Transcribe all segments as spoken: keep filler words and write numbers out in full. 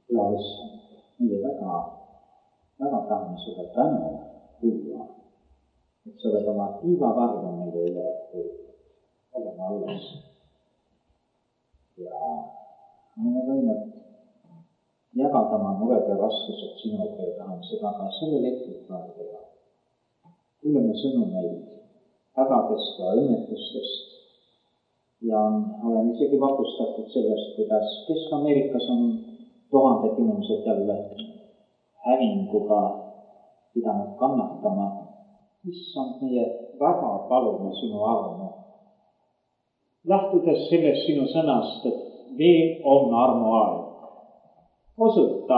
ja issand, meie väga, väga tahame seda tänu tuua, et sa oled oma tiivavarga meile üle olema alles. Ja me võime jagada oma mured ja raskused sinuga ja tahame seda ka sellel hetkel praegu teha. Kuuleme sõnumeid hädadest ja õnnetustest ja olen isegi vapustatud sellest, kuidas Kesk-Ameerikas on tuhanded inimesed jälle hävinguga pidanud kannatama. Issand, meie väga palume sinu armu. Lähtudes sellest sinu sõnast, et veel on armuaeg. Osuta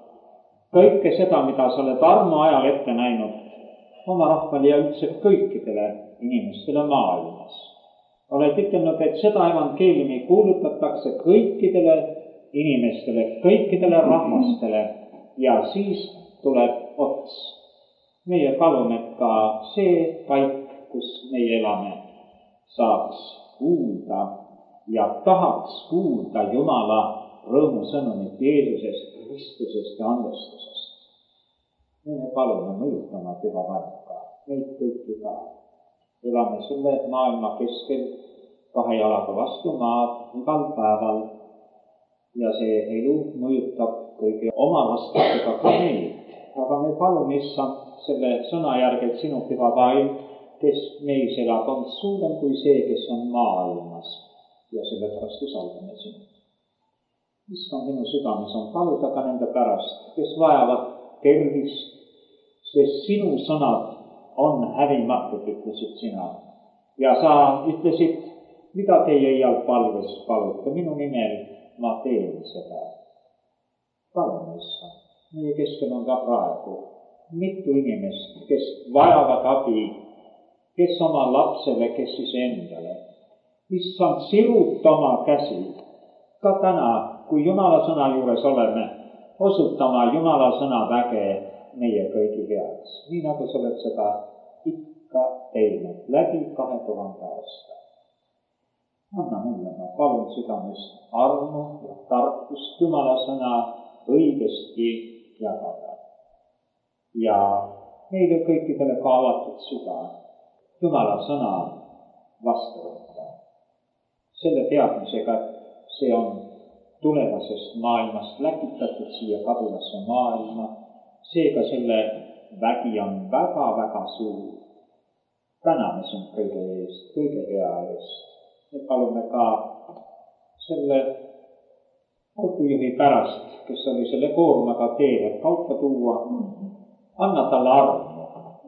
kõike seda, mida sa oled armu ajal ette näinud oma rahvale ja üldse kõikidele inimestele maailmas. Oled ütelnud, et seda evangeeliumi kuulutatakse kõikidele inimestele, kõikidele rahvastele ja siis tuleb ots. Meie palume, et ka see paik, kus meie elame, saaks kuulda ja tahaks kuulda Jumala rõõmusõnumit Jeesusest, Kristusest ja andestusest. Meie palume mõjutama püha vaimuga, meid kõiki ka. Elame selle maailma keskel kahe jalaga vastu maad igal päeval ja see elu mõjutab kõige oma vastustega ka meid. Aga me palume issand selle sõna järgi, et sinu püha vaim, kes meis elab, on suurem kui see, kes on maailmas ja sellepärast usaldame sinu. Issand, minu südames on paluda ka nende pärast, kes vajavad tervist, sest sinu sõnad on hävimatud, ütlesid sina. Ja sa ütlesid, mida teie iial palves palute, minu nimel ma teen seda. Palume, issand, meie keskel on ka praegu mitu inimest, kes vajavad abi, kes oma lapsele, kes siis endale. Issand, siruta oma käsi ka täna, kui Jumala sõna juures oleme, osutama Jumala sõna väge meie kõigi heaks. Nii nagu sa oled seda ikka teinud läbi kahe tuhande aasta. Anna mulle, ma palun südamest armu ja tarkust Jumala sõna õigesti jagada. Ja meile kõikidele ka avatud süda Jumala sõna vastu võtta. Selle teadmisega, et see on tulevasest maailmast läkitatud siia kadulasse maailma, seega selle vägi on väga-väga suur. Täname sind kõige eest, kõige hea eest. Me palume ka selle autojuhi pärast, kes oli selle koormaga teel, et kaupa tuua. Anna talle armu.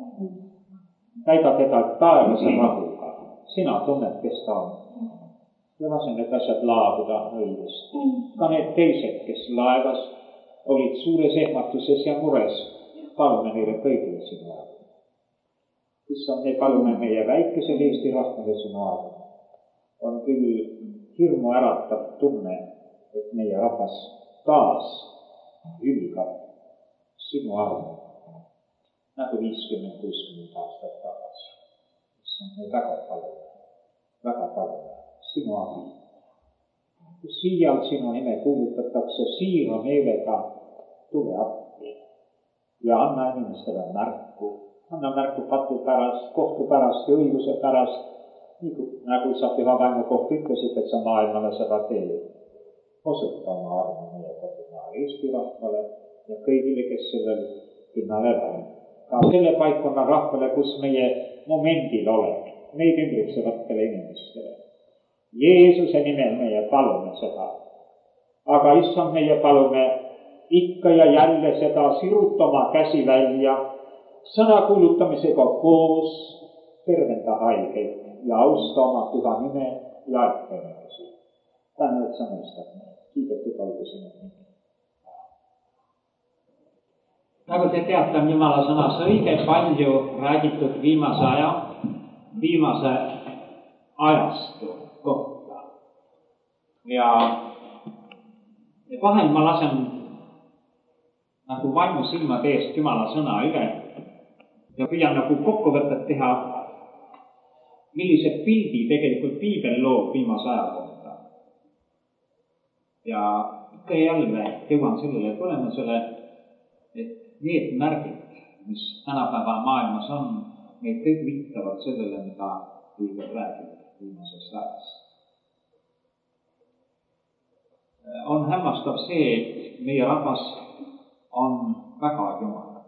Täida teda taevase rahuga. Sina tunned, kes ta on. Ja lase need asjad laabuda õigesti. Ka need teised, kes laevas olid suures ehmatuses ja mures, palume neile kõigile sinu armu. Issand, me palume meie väikesel Eesti rahvale sinu armu. On küll hirmu äratav tunne, et meie rahvas taas hülgab sinu armu, nagu viiskümmend kuuskümmend aastat tagasi. Issand, me väga palume, väga palume sinu abi. Kus siial sinu nime kuulutatakse siira meelega, tule appi ja anna inimestele märku. Anna märku patu pärast, kohtu pärast ja õiguse pärast, nii nagu sa püha vaimu kohta ütlesid, et sa maailmale seda teed. Osuta oma armu meie kodumaal Eesti rahvale ja kõigile, kes sellel pinnal elavad. Ka selle paikkonna rahvale, kus meie momendil oleme, meid ümbritsevatele inimestele. Jeesuse nimel meie palume seda. Aga issand, meie palume ikka ja jälle seda siruta oma käsi välja, sõna kuulutamisega koos tervenda haigeid ja austa oma püha nime ja aitamisega. Tänu, et sa mõistad meid. Kiidetud olgu sinu nimi. Nagu te teate, on Jumala sõnas õige palju räägitud viimase aja, viimase ajastu kohta. Ja vahel ma lasen nagu vaimu silmade eest Jumala sõna üle ja püüan nagu kokkuvõtet teha, millise pildi tegelikult Piibel loob viimase aja kohta. Ja ikka ja jälle jõuan sellele tulemusele, et need märgid, mis tänapäeva maailmas on, need kõik viitavad sellele, mida Piibel räägib viimasest ajast. On hämmastav see, et meie rahvas on väga jumal.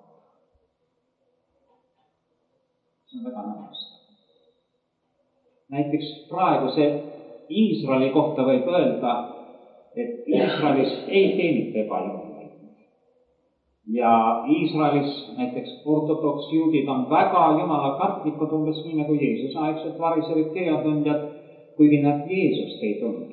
See on väga hämmastav. Näiteks praeguse Iisraeli kohta võib öelda, et Iisraelis ei teenita ebajumalaid. Ja Iisraelis näiteks ortodoks juudid on väga jumalakartlikud, umbes nii nagu Jeesus aegselt variserid keeltundjad, kuigi nad Jeesust ei tunne.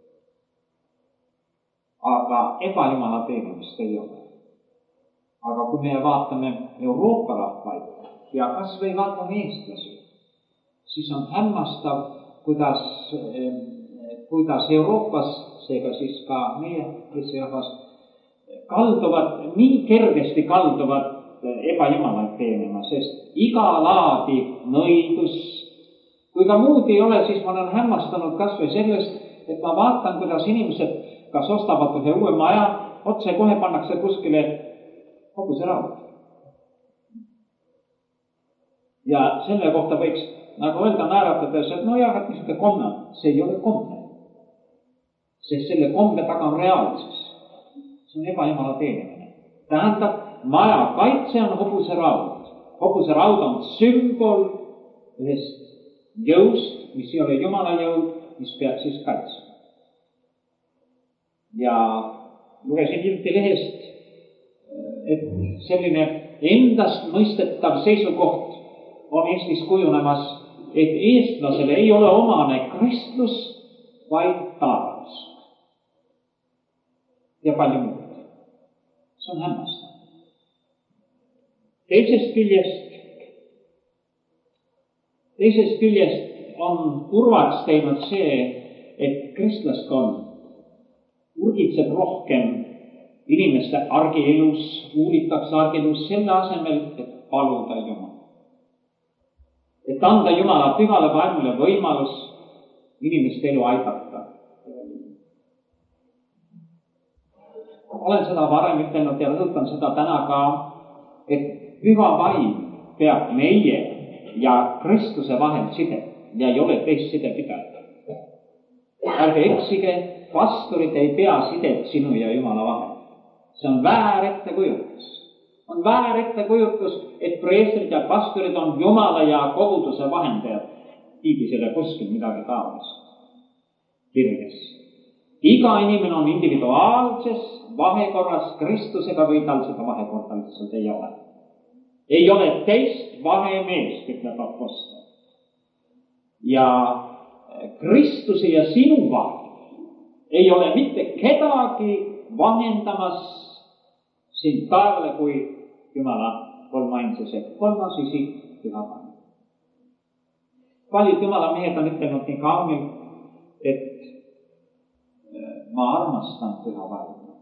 Aga ebajumala teenimist ei ole. Aga kui me vaatame Euroopa rahvaid ja kas või vaatame eestlasi, siis on hämmastav, kuidas, kuidas Euroopas, seega siis ka meie kristjahvas, kalduvad, nii kergesti kalduvad ebajumalaid teenima, sest iga laadi nõidus, kui ka muud ei ole, siis ma olen hämmastanud kas või sellest, et ma vaatan, kuidas inimesed kas ostavad ühe uue maja, otse kohe pannakse kuskile hobuseraud. Ja selle kohta võiks nagu öelda naeratades, et no jah, et niisugune komme, see ei ole komme. Sest selle komme taga on reaalsus. See on ebajumala teenimine. Tähendab, maja kaitse on hobuseraud. Hobuseraud on sümbol ühest jõust, mis ei ole jumala jõud, mis peab siis kaitsma. Ja lugesin hiljuti lehest, et selline endast mõistetav seisukoht on Eestis kujunemas, et eestlasele ei ole omane kristlus, vaid taevas. Ja palju muud. See on hämmastav. Teisest küljest, teisest küljest on kurvaks teinud see, et kristlaskond urgitseb rohkem inimeste argielus, uuritakse argielus selle asemel, et paluda Jumal. Et anda Jumala pühale vaimule võimalus inimeste elu aidata. Olen seda varem ütelnud ja rõhutan seda täna ka, et püha vaim peab meie ja Kristuse vahel side ja ei ole teist side pidada. Ärge eksige, pastorid ei pea sidet sinu ja Jumala vahel. See on väär ettekujutus. On väär ettekujutus, et preestrid ja pastorid on Jumala ja koguduse vahendajad. Tiibisele kuskil midagi taolist kirjas. Iga inimene on individuaalses vahekorras Kristusega või tal seda vahekorda lihtsalt ei ole. Ei ole teist vahemeest, ütleb apostel. Ja Kristuse ja sinu vahel ei ole mitte kedagi vahendamas sind taevale kui Jumala kolmainsuse kolmas isik, püha vaim. Paljud Jumala mehed on ütelnud nii kaunilt, et ma armastan püha vaima.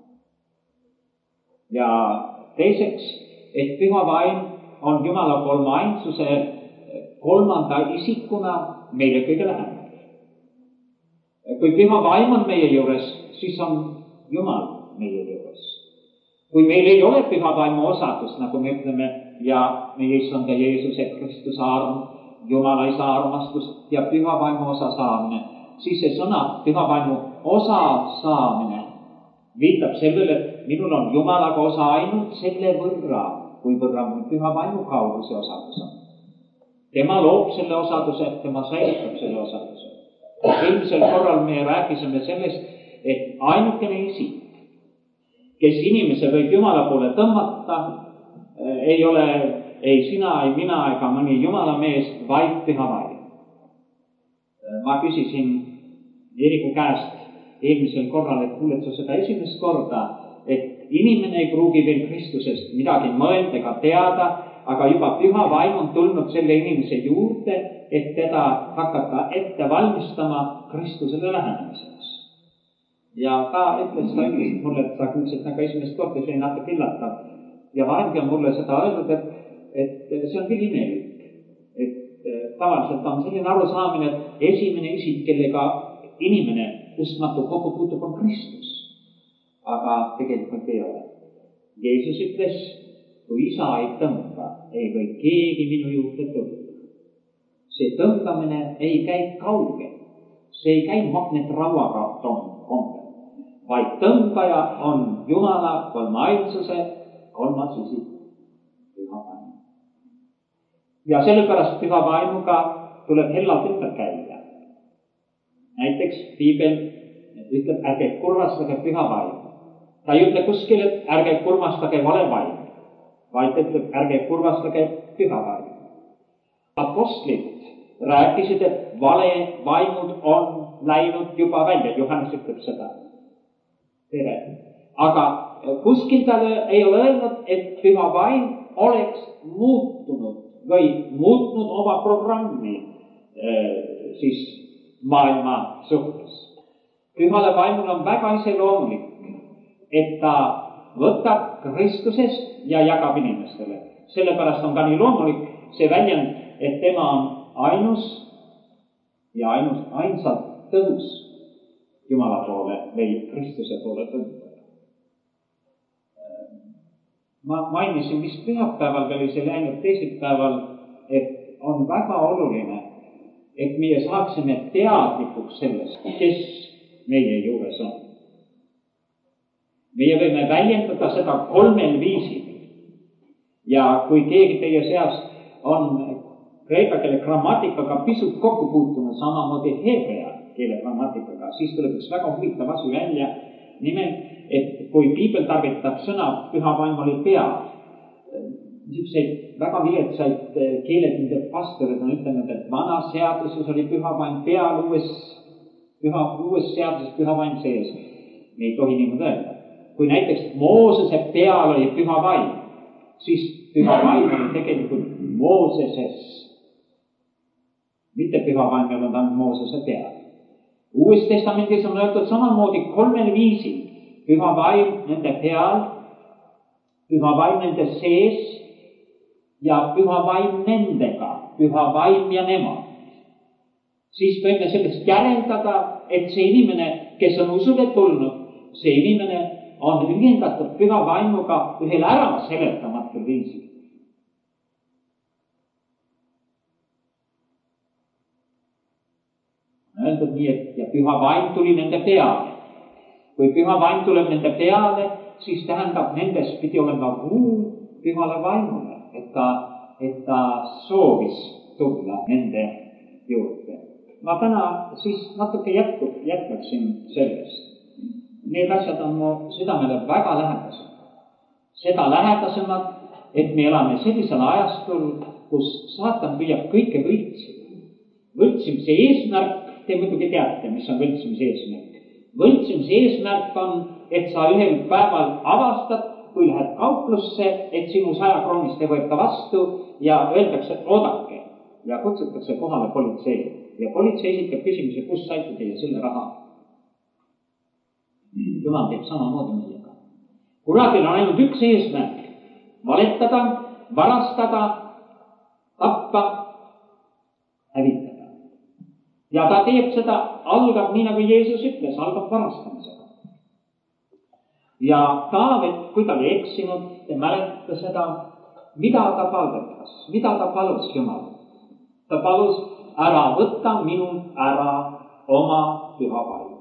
Ja teiseks, et püha vaim on Jumala kolmainsuse kolmanda isikuna meile kõige lähemal. Kui püha vaim on meie juures, siis on Jumal meie juures. Kui meil ei ole püha vaimu osadus, nagu me ütleme, ja meie Issanda Jeesuse Kristuse arm, Jumala Isa armastus ja püha vaimu osa saamine, siis see sõna püha vaimu osa saamine viitab sellele, et minul on Jumalaga osa ainult selle võrra, kui võrra mul püha vaimu kaudu see osadus on. Tema loob selle osaduse, tema säilitab selle osaduse. Eelmisel korral me rääkisime sellest, et ainukene isik, kes inimese võib Jumala poole tõmmata, ei ole ei sina, ei mina ega mõni Jumala mees, vaid püha vaim. Ma küsisin Eeriku käest eelmisel korral, et kuuled sa seda esimest korda, et inimene ei pruugi veel Kristusest midagi mõelda ega teada, aga juba püha vaim on tulnud selle inimese juurde, et teda hakata ette valmistama Kristusele lähenemiseks. Ja ta ütles, ta ütles mulle, et ta kuulsid nagu esimest korda, see oli natuke illatav. Ja varemgi on mulle seda öelnud, et, et see on küll imelik. Et tavaliselt on selline arusaamine, et esimene isik, kellega inimene uskmatu kokku puutub, on Kristus. aga tegelikult ei ole. Jeesus ütles, kui isa ei tõmba, ei või keegi minu juurde tulla. See tõmbamine ei käi kauge, see ei käi magnetrauaga kombel, vaid tõmbaja on Jumala kolmainsuse kolmas isik, püha vaim. Ja sellepärast püha vaimuga tuleb hellalt ümber käia. Näiteks Piibel ütleb, ärge kurvastage püha vaimu. Ta ei ütle kuskil, et ärge kurvastage vale vaimu, vaid ütleb, ärge kurvastage püha vaimu. Apostlid rääkisid, et vale vaimud on läinud juba välja. Johannes ütleb seda. Tere. Aga kuskil ta ei ole öelnud, et püha vaim oleks muutunud või muutnud oma programmi eh, siis maailma suhtes. Pühale vaimul on väga iseloomulik, et ta võtab Kristusest ja jagab inimestele. Sellepärast on ka nii loomulik see väljend, et tema on ainus ja ainus, ainsalt tõhus Jumala poole või Kristuse poole tõmbaja. Ma mainisin vist pühapäeval, või see läinud teisipäeval, et on väga oluline, et meie saaksime teadlikuks sellest, kes meie juures on. Meie võime väljendada seda kolmel viisil. Ja kui keegi teie seast on kreeka keele grammatikaga pisut kokku puutunud, samamoodi heebrea keele grammatikaga, siis tuleb üks väga huvitav asi välja. Nimelt, et kui Piibel tarvitab sõna püha vaim oli peal, niisuguseid väga viletsaid keeletundeid pastorid on ütelnud, et vanas seaduses oli püha vaim peal, uues, püha, uues seaduses püha vaim sees. Me ei tohi niimoodi öelda. Kui näiteks Moosese peal oli püha vaim, siis püha vaim oli tegelikult Mooseses. Mitte püha vaim ei olnud ainult Moosese peal. Uues testamendis on öeldud samamoodi kolmel viisil. Püha vaim nende peal, püha vaim nende sees ja püha vaim nendega, püha vaim ja nemad. Siis võime sellest järeldada, et see inimene, kes on usule tulnud, see inimene on ühendatud püha vaimuga ühel ära seletamatul viisil. Öeldud nii, et ja püha vaim tuli nende peale. Kui püha vaim tuleb nende peale, siis tähendab, nendes pidi olema ruum pühale vaimule, et ta, et ta soovis tulla nende juurde. Ma täna siis natuke jätku, jätkaksin sellest. Need asjad on mu südamele väga lähedased. Seda lähedasemad, et me elame sellisel ajastul, kus saatan püüab kõike võltsida. Võltsimise eesmärk, te muidugi teate, mis on võltsimise eesmärk. Võltsimise eesmärk on, et sa ühel päeval avastad, kui lähed kauplusse, et sinu saja kroonist ei võeta vastu ja öeldakse, et oodake ja kutsutakse kohale politsei. Ja politsei esitab küsimuse, kus saite teie selle raha. Jumal teeb samamoodi meiega. Kuradil on ainult üks eesmärk: valetada, varastada, tappa, hävitada. Ja ta teeb seda, algab nii nagu Jeesus ütles, algab varastamisega. Ja Taavet, kui ta oli eksinud, te mäletate seda, mida ta palvetas, mida ta palus Jumal. Ta palus, ära võtta minult ära oma püha vaim.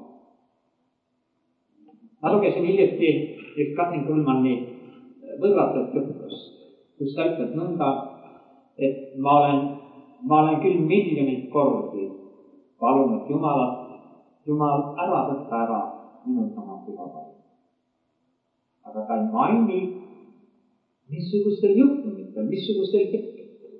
Ma lugesin hiljuti just Katrin Kulmanni võrratut jutlust, kus ta ütleb nõnda, et ma olen, ma olen küll miljonid kordi palunud Jumalat, Jumal ära võtta ära minult oma püha vaim. Aga ta ei maini, missugustel juhtumitel, missugustel hetkedel.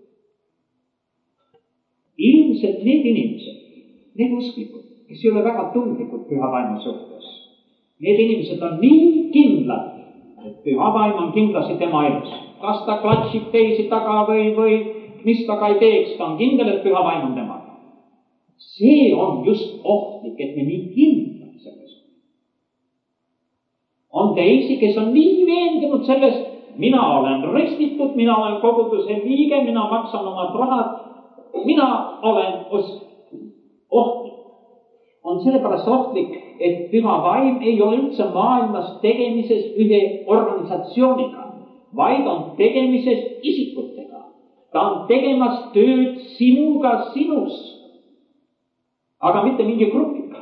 Ilmselt need inimesed, need usklikud, kes ei ole väga tundlikud püha vaimu suhtes, need inimesed on nii kindlad, et püha vaim on kindlasti tema elus. Kas ta klatsib teisi taga või, või mis taga ei teeks, ta on kindel, et püha vaim on temaga. See on just ohtlik, et me nii kindlad selles. On teisi, kes on nii veendunud sellest, mina olen restitud, mina olen koguduse liige, mina maksan oma rahad, mina olen ohtlik. On sellepärast ohtlik, et püha vaim ei ole üldse maailmas tegemises ühe organisatsiooniga, vaid on tegemises isikutega. Ta on tegemas tööd sinuga sinus, aga mitte mingi grupiga.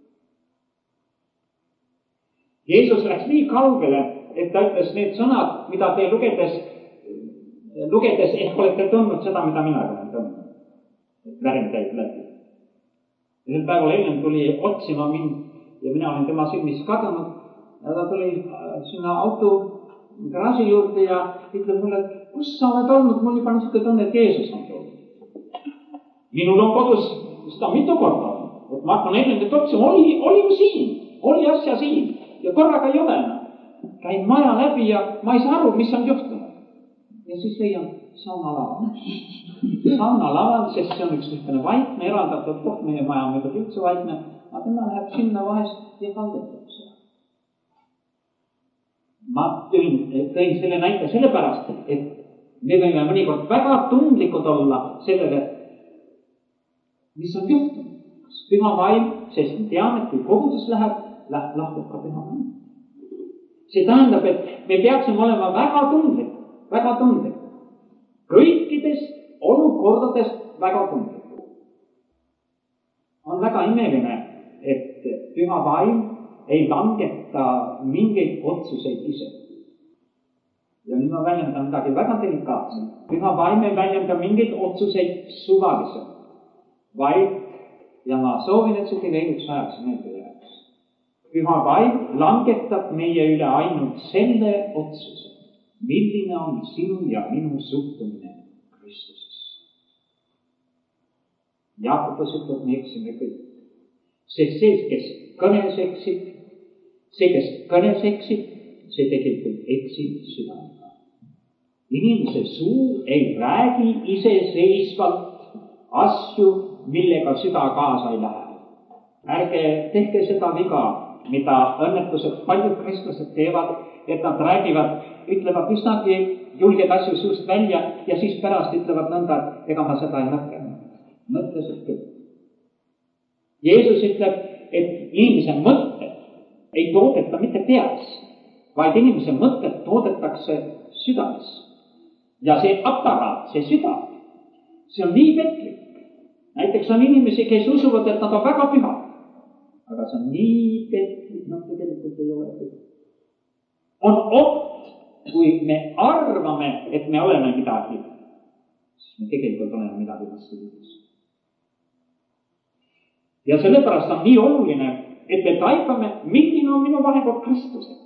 Jeesus läks nii kaugele, et ta ütles need sõnad, mida te lugedes, lugedes ehk olete tundnud seda, mida mina olen tundnud. Värim täid läbi. Ja sel päeval enne tuli otsima mind ja mina olen tema silmis kadunud ja ta tuli sinna auto garaaži juurde ja ütleb mulle, et kus sa oled olnud, mul juba niisugune tunne, et Jeesus on tulnud. Minul on kodus seda mitu korda olnud, et ma hakkan enne nüüd otsima, oli, oli ju siin, oli asja siin ja korraga ei ole enam. Käin maja läbi ja ma ei saa aru, mis on juhtunud. Ja siis leian sauna laval. Sauna laval, sest see on üks niisugune vaikne, eraldatud koht, meie maja on muidugi üldse vaikne, aga tema läheb sinna vahest ja kaldetab seda. Ma tõin, tõin selle näite sellepärast, et me võime mõnikord väga tundlikud olla sellele, mis on juhtunud. Kas püha vaim, sest me teame, et kui kogudus läheb, läheb lahkub ka püha vaim. See tähendab, et me peaksime olema väga tundlikud, väga tundlikud. Kõikides olukordades väga tundlikud. On väga imeline, et püha vaim ei langeta mingeid otsuseid ise. Ja nüüd ma väljendan midagi väga delikaatselt. Püha vaim ei väljenda mingeid otsuseid suvaliselt, vaid, ja ma soovin, et see teile üks ajaks meelde jääks. Püha vaim langetab meie üle ainult selle otsuse, milline on sinu ja minu suhtumine Kristuses. Jaakobus ütleb, me eksime kõik. Sest see, kes kõnes eksib, see, kes kõnes eksib, see tegelikult eksib südamega. Inimese suu ei räägi iseseisvalt asju, millega süda kaasa ei lähe. Ärge tehke seda viga, mida õnnetused paljud kristlased teevad, et nad räägivad, ütlevad üsnagi julged asju suust välja ja siis pärast ütlevad nõnda, et ega ma seda ei mõtle. Mõtlesid küll. Jeesus ütleb, et inimese mõtted ei toodeta mitte peas, vaid inimese mõtted toodetakse südames. Ja see aparaat, see süda, see on nii petlik. Näiteks on inimesi, kes usuvad, et nad on väga pühad. Aga see on nii petlik, nad tegelikult ei ole pühad. On oht, kui me arvame, et me oleme midagi, siis me tegelikult oleme midagi vastupidist. Ja sellepärast on nii oluline, et me taipame, milline on minu vahekord Kristusega.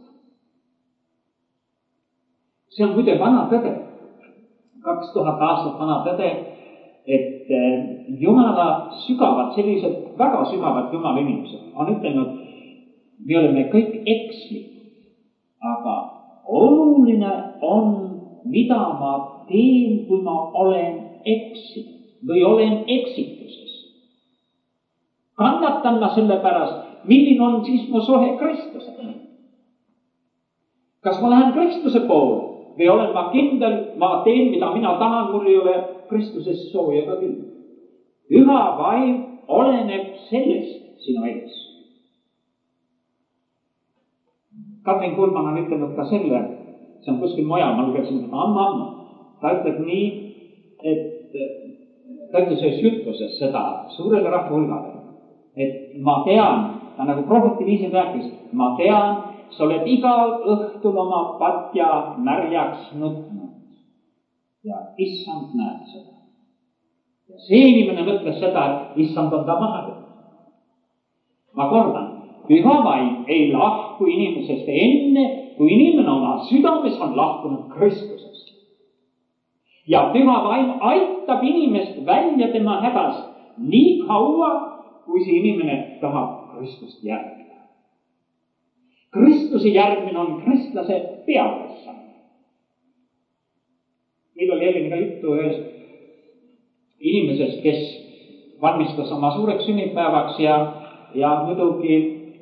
See on muide vana tõde, kaks tuhat aastat vana tõde, et Jumala sügavad, sellised väga sügavad Jumala inimesed on ütelnud, me oleme kõik ekslikud, aga oluline on, mida ma teen, kui ma olen eksinud või olen eksituses. Kannatan ma selle pärast, milline on siis mu suhe Kristusega. Kas ma lähen Kristuse poole või olen ma kindel, ma teen, mida mina tahan, mul ei ole Kristuses sooja ka küll. Püha vaim oleneb sellest sinu ees. Katrin Kulman on ütelnud ka selle, see on kuskil mujal, ma lugesin seda amma-amma. Ta ütleb nii, et ta ütles ühes jutluses seda suurele rahva hulgale, et ma tean, ta nagu prohveti viisil rääkis, ma tean, sa oled igal õhtul oma patja märjaks nutnud. Ja issand näeb seda. Ja see inimene mõtles seda, et issand on ta maha võtnud. Ma kordan, püha vaim ei lahku inimesest enne, kui inimene oma südames on lahkunud Kristusest. Ja püha vaim aitab inimest välja tema hädast nii kaua, kui see inimene tahab Kristust järgida. Kristuse järgmine on kristlase peaülesanne. Meil oli jälle ka juttu ühest inimesest, kes valmistas oma suureks sünnipäevaks ja, ja muidugi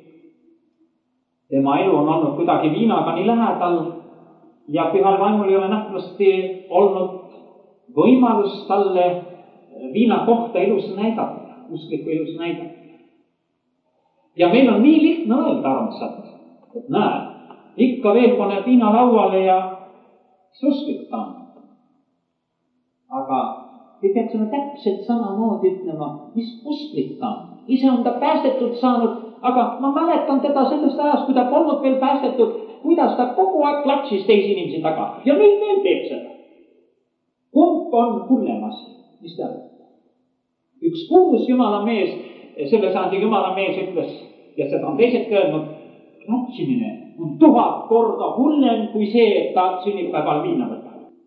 tema elu on olnud kuidagi viinaga nii lähedal ja pühal vaimul ei ole nähtavasti olnud võimalus talle viina kohta elus näidata, uskliku elus näidata. ja meil on nii lihtne öelda, armsad, et näe, ikka veel paneb viina lauale ja mis usklik ta on. Aga me peaksime täpselt samamoodi ütlema, mis usklik ta on. Ise on ta päästetud saanud, aga ma mäletan teda sellest ajast, kui ta polnud veel päästetud, kuidas ta kogu aeg klatsis teisi inimesi taga ja nüüd veel teeb seda. Kumb on hullemas, mis te arvate? Üks kuulus jumala mees, selle sajandi jumala mees ütles, ja seda on teised öelnud, klatsimine on tuhat korda hullem kui see, et ta sünnipäeval viina võtab.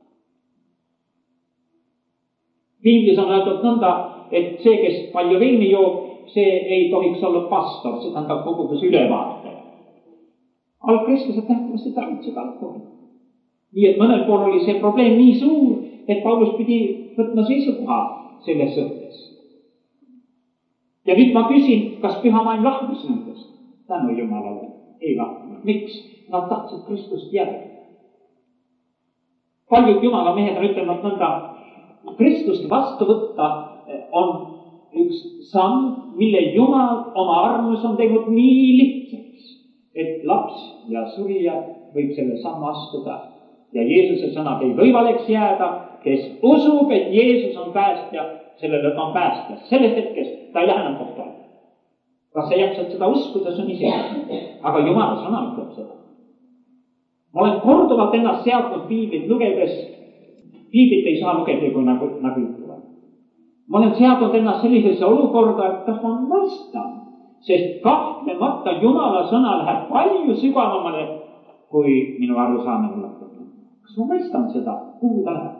Piiblis on öeldud nõnda, et see, kes palju veini joob, see ei tohiks olla pastor, see tähendab kogudus ülevaataja. Algkristlased tähendavad seda üldse alkoholi. Nii et mõnel pool oli see probleem nii suur, et Paulus pidi võtma seisukoha selles suhtes. Ja nüüd ma küsin, kas püha vaim lahkus nendest? Tänu Jumalale ei lahkunud. Miks? Nad tahtsid Kristust järgida. Paljud jumala mehed on ütlenud nõnda, Kristust vastu võtta on üks samm, mille Jumal oma armus on teinud nii lihtsaks, et laps ja surija võib selle sammu astuda. Ja Jeesuse sõnad ei või valeks jääda, kes usub, et Jeesus on päästja, sellele ta on päästja. Sellest hetkest ta ei lähe enam kohtu. Kas sa jaksad seda uskuda, see on ise. Aga Jumala sõna ütleb seda. Ma olen korduvalt ennast seadnud piiblit lugedes. Piiblit ei saa lugeda, kui nagu, nagu ütlevad. Ma olen seadnud ennast sellisesse olukorda, et kas ma mõistan, sest kahtlemata Jumala sõna läheb palju sügavamale, kui minu arusaamine ulatub. Kas ma mõistan seda, kuhu ta läheb?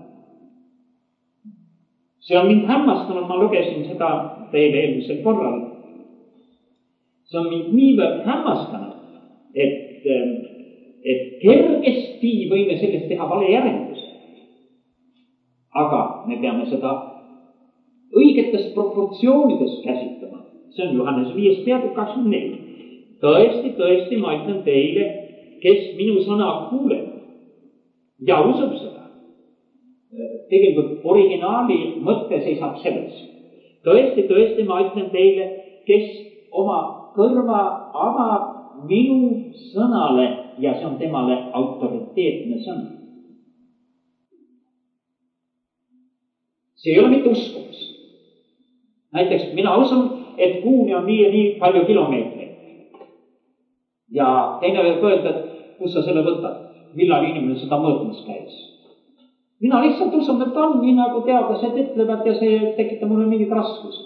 See on mind hämmastanud, ma lugesin seda teile eelmisel korral. See on mind niivõrd hämmastanud, et, et kergesti võime sellest teha vale järelduse. Aga me peame seda õigetes proportsioonides käsitlema. See on Johannes viies peatükk kakskümmend neli. Tõesti, tõesti, ma ütlen teile, kes minu sõna kuuleb ja usub seda. Tegelikult originaali mõtte seisab selles. Tõesti, tõesti, ma ütlen teile, kes oma kõrva avab minu sõnale ja see on temale autoriteetne sõna. See ei ole mitte uskumus. Näiteks mina usun, et kuuni on nii ja nii palju kilomeetreid. Ja teine võib öelda, et kus sa selle võtad, millal inimene seda mõõtmas käis. Mina lihtsalt usun, et on nii nagu teadlased ütlevad ja see tekitab mulle mingid raskusi.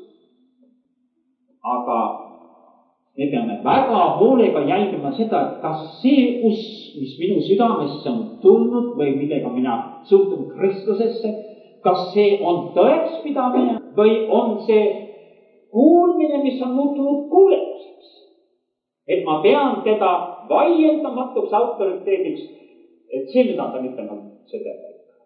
Aga me peame väga hoolega jälgima seda, et kas see usk, mis minu südamesse on tulnud või millega mina suhtun Kristusesse, kas see on tõekspidamine või on see kuulmine, mis on muutunud kuuletuseks. Et ma pean teda vaieldamatuks autoriteediks, et see, mida ta nüüd on, see teeb.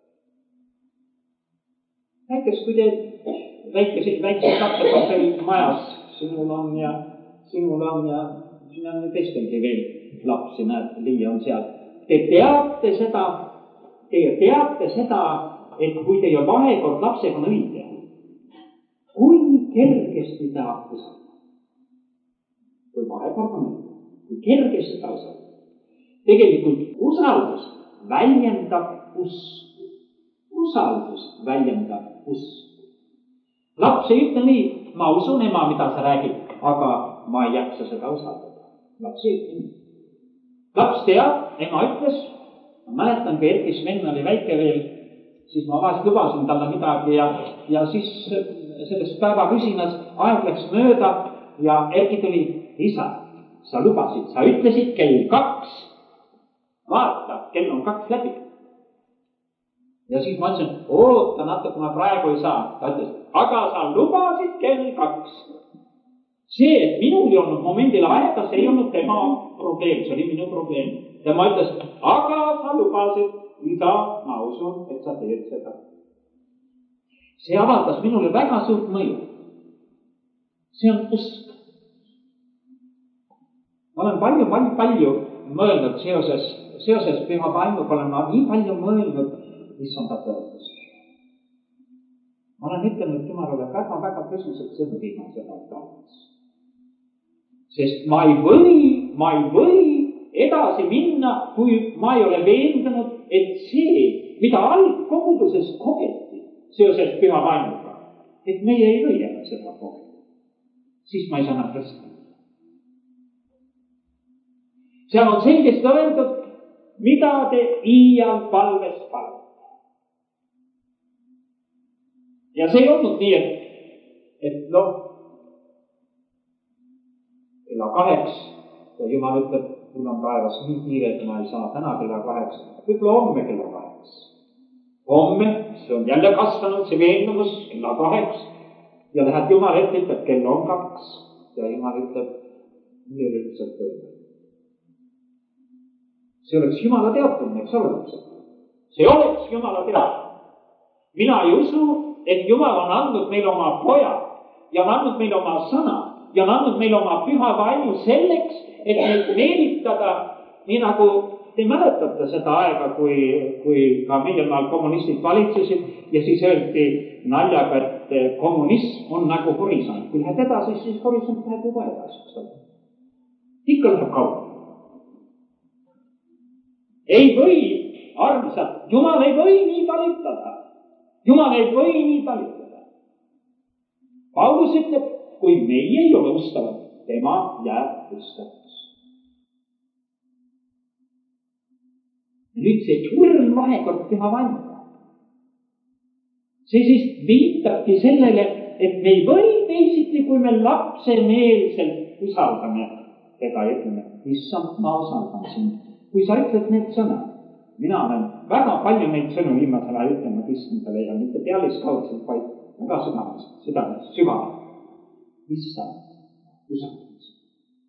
Näiteks, kui te väikese, väikese kapsapapel majas sinul on ja sinul on ja siin on teistelgi veel lapsi, näed, Liia on seal. Te teate seda, te teate seda, et kui teie vahekord lapsega on õige, kui kergesti ta usaldab. Kui vahekord on õige, kui kergesti ta usaldab. Tegelikult usaldus väljendab usku. Usaldus väljendab usku. Laps ei ütle nii, ma usun ema, mida sa räägid, aga ma ei jaksa seda usaldada. Laps ei ütle nii. Laps teab, ema ütles, ma mäletan, kui Erkis venn oli väike veel, siis ma vahest lubasin talle midagi ja, ja siis sellest päeva küsinas aeg läks mööda ja Erki tuli, isa, sa lubasid, sa ütlesid kell kaks. Vaata, kell on kaks läbi. Ja siis ma ütlesin, oota natuke, ma praegu ei saa. Ta ütles, aga sa lubasid kell kaks. See, et minul ei olnud momendil aega, see ei olnud tema probleem, see oli minu probleem. Ja ma ütles, aga sa lubasid, isa, ma usun, et sa teed seda. See avaldas minule väga suurt mõju. See on usk. Ma olen palju, palju, palju mõelnud seoses, seoses püha vaimuga, olen ma nii palju mõelnud, mis on ta tõotus. Ma olen ütelnud Jumalale väga, väga tõsiselt sõnu viimase ajal. sest ma ei või, ma ei või edasi minna, kui ma ei ole veendunud, et see, mida algkoguduses kogeti seoses püha vaimuga, et meie ei või enam seda kogeda. Siis ma ei saa enam tõsta. seal on selgesti öeldud, mida te iial palves palvete. ja see ei olnud nii, et, et noh, kella kaheks ja Jumal ütleb, mul on päevas nii kiire, et ma ei saa täna kella kaheks, võib-olla homme kella kaheks. homme, see on jälle kasvanud, see veendumus kella kaheks ja lähed Jumal ette, ütleb, kell on kaks ja Jumal ütleb, mul ei ole lihtsalt võimalik. see oleks Jumala teatamine, eks ole. see oleks Jumala teatamine. mina ei usu, et Jumal on andnud meile oma poja ja on andnud meile oma sõna ja on andnud meile oma püha vaimu selleks, et meid meelitada, nii nagu te mäletate seda aega, kui, kui ka meie maal kommunistid valitsesid ja siis öeldi naljaga, et kommunism on nagu horisont. kui lähed edasi, siis horisont läheb juba edasi. ikka läheb kaugele. ei või, armsad, Jumal ei või nii talitada. Jumal ei või nii talitada. Paulus ütleb, kui meie ei ole ustavad, tema jääb ustavaks. nüüd see kurm vahekord püha vaimuga. see siis viitabki sellele, et me ei või teisiti, kui me lapsemeelselt usaldame teda ja ütleme, issand, ma usaldan sind. kui sa ütled need sõnad, mina olen väga palju neid sõnu viimasel ajal ütlema kristnitele ja mitte pealiskaudselt, vaid väga südamest, südamest, sügavalt. issand, usaldan sind.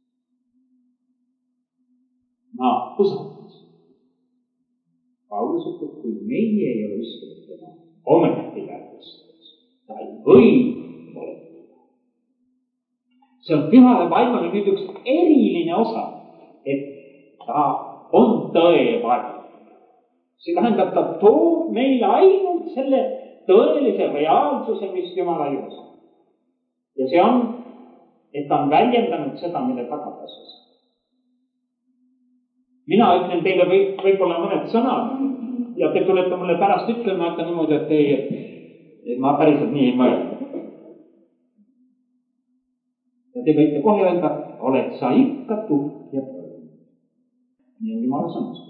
ma usaldan sind. Paulus ütleb, kui meie ei ole usknud tema, ometi jääb usknud. ta ei või oletada. see on pühale vaimule nüüd üks eriline osa, et ta on tõe vaim. see tähendab, ta toob meile ainult selle tõelise reaalsuse, mis Jumala juures on. ja see on, et ta on väljendanud seda, mille tagapääsus. mina ütlen teile või, võib-olla mõned sõnad ja te tulete mulle pärast ütlema, et niimoodi, et ei, et ma päriselt nii ei mõelnud. ja te võite kohe öelda, oled sa ikka tuhk ja põlv. nii on Jumala sõnast.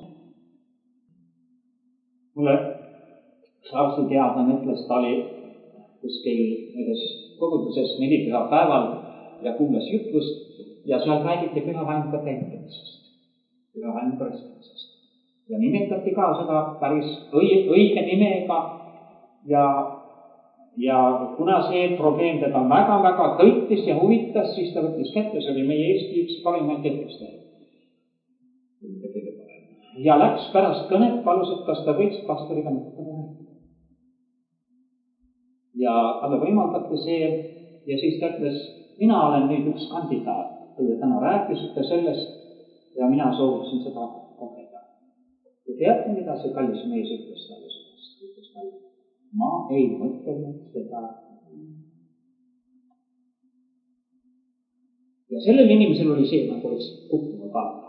mulle Saarsi teadlane ütles, ta oli kuskil ühes koguduses nelipüha päeval ja kuulas jutlust ja seal räägiti püha vaimuga täitmisest, püha vaimu tõestamisest. ja nimetati ka seda päris õige, õige nimega ja, ja kuna see probleem teda väga-väga kõitis ja huvitas, siis ta võttis kätte, see oli meie Eesti üks parimaid jutlustajaid. ja läks pärast kõnet, palus, et kas ta võiks pastoriga mõtleda rääkida. ja talle võimaldati see ja siis ta ütles, mina olen nüüd üks kandidaat. Teie täna rääkisite sellest ja mina sooviksin seda kogeda. ja teate, mida see kallis mees ütles talle sellest? ütles talle, ma ei mõtelnud seda. ja sellel inimesel oli see, nagu oleks kukkunud alla.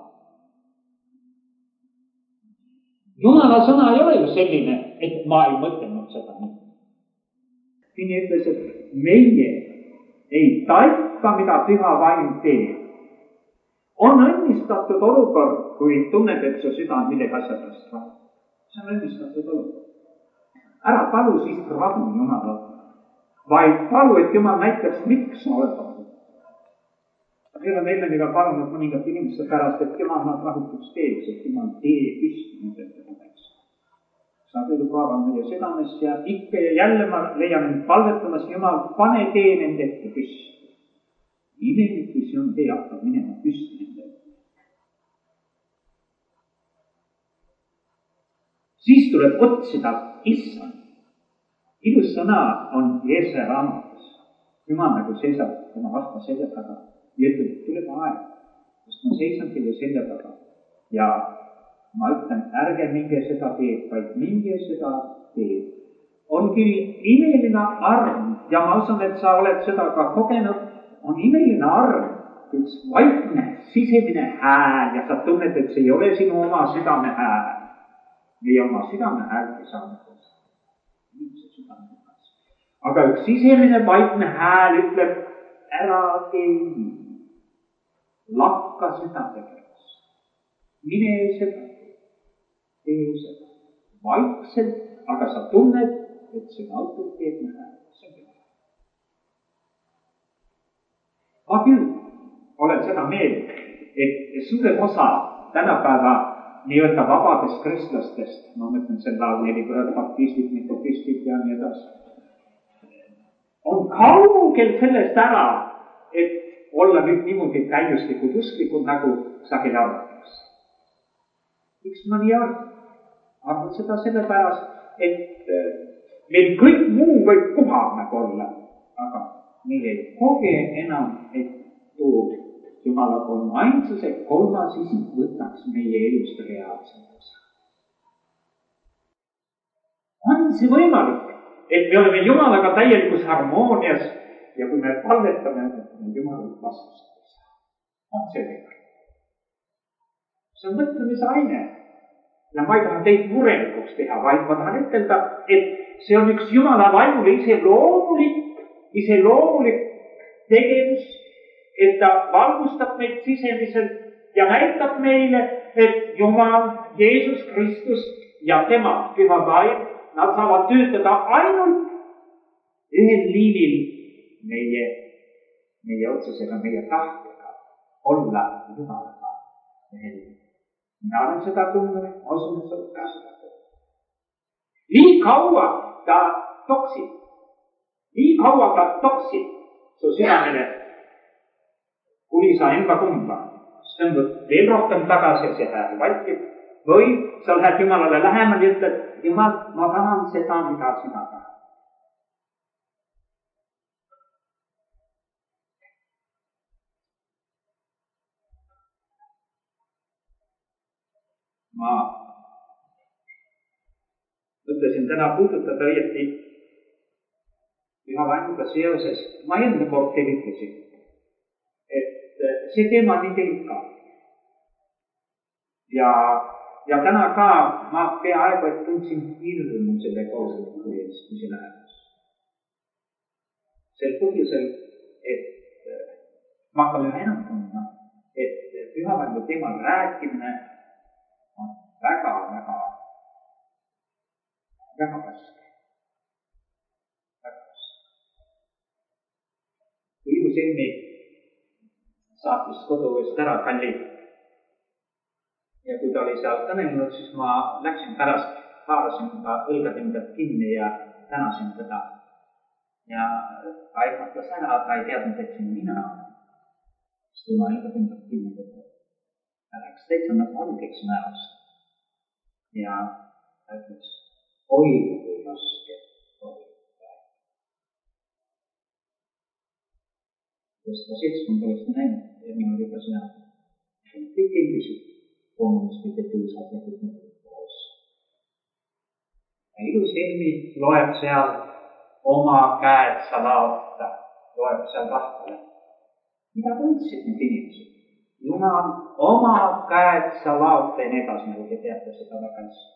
Jumala sõna ei ole ju selline, et ma ei mõtelnud seda nii. Siin ütles, et meie ei taika, mida püha vaim teeb. on õnnistatud olukord, kui tunned, et su süda on millegi asja pärast rahu. see on õnnistatud olukord. ära palu siis rahu Jumala, vaid palu, et Jumal näitaks, miks sa oled rahu. meil on Elleniga palunud mõningad inimeste pärast, et Jumal nad rahutuks teeks, et Jumal tee püsti nendele päevaks. sageli kaevan meie südames ja ikka ja jälle ma leian end palvetamas, Jumal, pane tee nende ette püsti. imelik, kui see on tee hakkab minema püsti nende ette. siis tuleb otsida issand. ilus sõna on Jeesaja raamatus. Jumal nagu seisab oma rahva selja taga ja ütleb, tuleb aeg, sest ma seisan teile selja taga ja ma ütlen, ärge minge seda teed, vaid minge seda teed. on küll imeline arm ja ma usun, et sa oled seda ka kogenud, on imeline arm, üks vaikne sisemine hääl ja sa tunned, et see ei ole sinu oma südame hääl. meie oma südame häält ei saanud koos. aga üks sisemine vaikne hääl ütleb, ära tee nii. lakka seda tegemas. mine seda, tee seda. vaikselt, aga sa tunned, et see on autoriteetne hääl. ma küll olen seda meelt, et suurem osa tänapäeva nii-öelda vabadest kristlastest, ma mõtlen selle all neli baptistid, metodistid ja nii edasi, on kaugel sellest ära, et olla nüüd niimoodi täiuslikud usklikud, nagu sageli arvatakse. miks ma nii arvan? arvan seda sellepärast, et meil kõik muu võib puham nagu olla, aga meil ei koge enam, et too Jumala kolm ainsuse kolmas isik võtaks meie elust reaalselt osa. on see võimalik, et me oleme Jumalaga täielikus harmoonias ja kui me palvetame, et me Jumalat vastust ei saa. on see võimalik. see on mõtlemise aine. ja ma ei taha teid murelikuks teha, vaid ma tahan ütelda, et see on üks Jumala vaimule iseloomulik, iseloomulik tegevus, et ta valgustab meid sisemiselt ja näitab meile, et Jumal, Jeesus Kristus ja tema püha vaim, nad saavad töötada ainult ühel liinil meie, meie otsusega, meie tahtega olla Jumalaga ühel liinil. mina olen seda tundnud, ma usun, et sa oled ka seda tundnud. nii kaua ta toksib, nii kaua ta toksib su südamele, kuni sa enda kumba, siis tõmbad veel rohkem tagasi ja see hääl vaikib. või sa lähed Jumalale lähemal ja ütled, Jumal, ma tahan seda, mida sina tahad. ma mõtlesin täna puudutada õieti püha vaimuga seoses, ma enda poolt helitasin, see teema on nii delikaatne. Ja, ja täna ka ma peaaegu, et tundsin hirmu selle koosoleku ees, mis see lähemas. Sel põhjusel, et ma hakkan ühe enam tundma, et pühavaimu teemal rääkimine on väga, väga, väga raske. Väga raske. Ilus Elmi saatis kodu eest ära kalli. ja kui ta oli seal kõnelenud, siis ma läksin pärast, haarasin ta õlgade ümber kinni ja tänasin teda. ja ta ehmatas ära, ta ei teadnud, et see on mina. siis tema õlgade ümber kinni võtta. ta läks täitsa nagu valgeks näost. ja ta ütles, oi kui raske oli. sest ta seitsmend oleks ma näinud. ja minu oli ka sina. kõik endised koomust, mitte tõusad ja kõik need koos. ja ilus Helmi loeb seal oma käed sa laota, loeb seal rahvale. mida tundsid need inimesed? Jumal, oma käed sa laota ja nii edasi, nagu te teate seda väga hästi.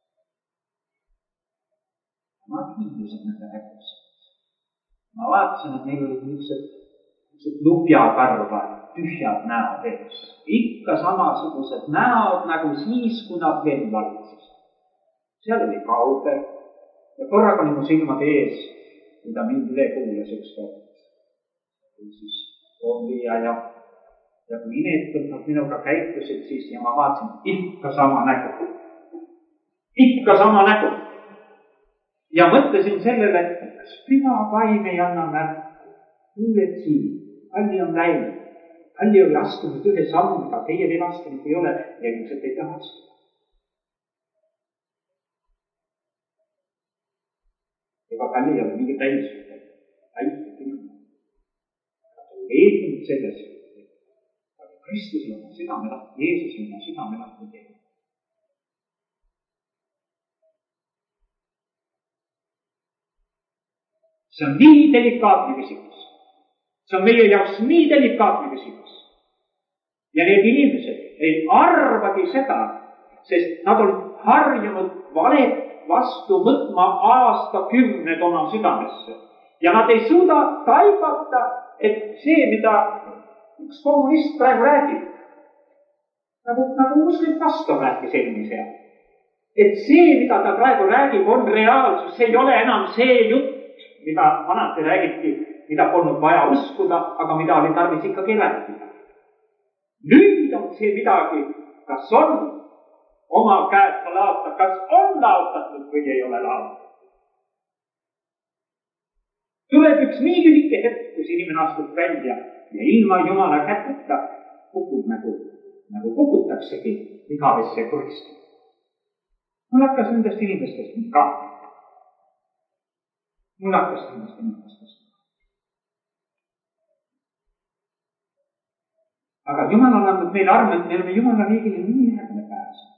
ma kiidusin nende nägusid. ma vaatasin, et neil olid niisugused lubjakarva, tühjad näod ees. ikka samasugused näod nagu siis, kui nad veel valitsesid. seal oli kauge ja korraga oli mu silmad ees, mida mind üle kuulas üks kord. siis oli ja, ja, ja kui inetult nad minuga käitusid, siis ja ma vaatasin ikka sama nägu. ikka sama nägu. ja mõtlesin sellele, et kas püha vaim ei anna märku. kuuled siin. Kalli on läinud. Kalli oli astunud ühe sammu, mida teie veel astunud ei ole ja ilmselt ei taha astuda. ega Kalli ei ole mingi täisvõte. Täisvõte ilma. ta on eeldunud selles, et Kristusel on südame lahti, Jeesusel on südame lahti teha. see on nii delikaatne küsimus. see on meie jaoks nii delikaatne küsimus. ja need inimesed ei arvagi seda, sest nad on harjunud valet vastu võtma aastakümned oma südamesse. Ja nad ei suuda taibata, et see, mida üks kommunist praegu räägib, nagu, nagu usklik pastor rääkis eelmise ajal, et see, mida ta praegu räägib, on reaalsus, see ei ole enam see jutt, mida vanasti räägiti, mida polnud vaja uskuda, aga mida oli tarvis ikkagi rääkida. Nüüd on see midagi, kas on oma käest laota, kas on laotatud või ei ole laotatud. Tuleb üks nii lühike hetk, kus inimene astub välja ja ilma Jumala käteta kukub nagu, nagu kukutaksegi igavesse kuristi. Mul hakkas nendest inimestest ka. Mul hakkas nendest inimestest. Aga Jumal on andnud meile armu, et me oleme Jumala riigile nii lähedale pääsnud.